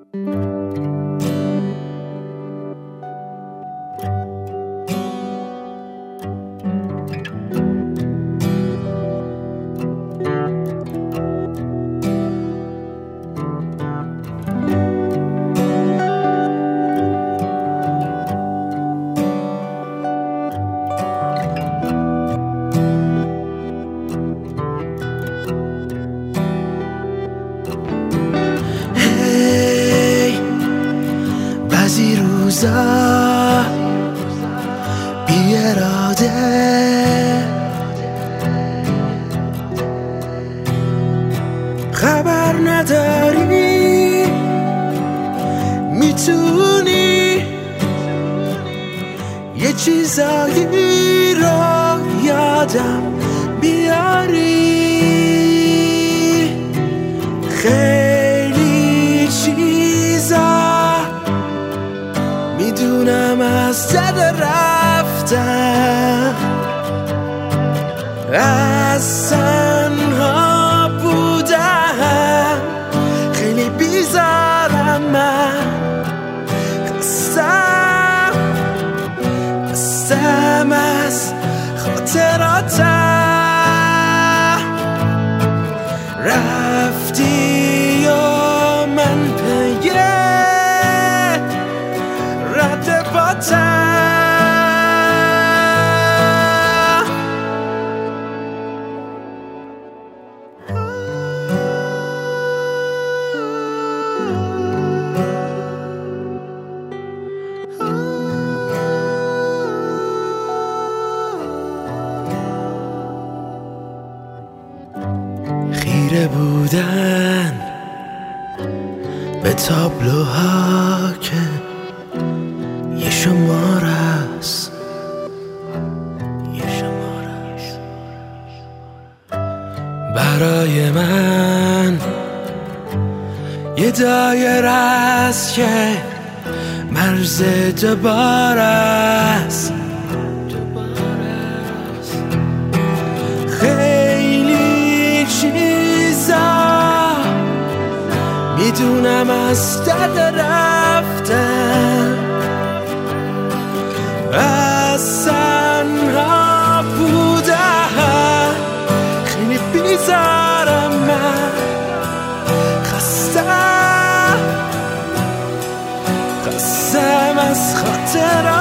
بعضی روزا بی اراده خبر نداری میتونی یه چیزایی رو یادم بیاری خیلی چیزا میدونم از دل رفتم از تنها بودم خیلی بیزارم من خستم از خاطراتم رفتی و من پی رد باتم خیره بودن به تابلوها که یه شماره است برای من یه دایره است که مرز دوباره است خیلی چیزا میدونم از دل رفتم از تنها بودم خیلی بیزارم من خستم از خاطرم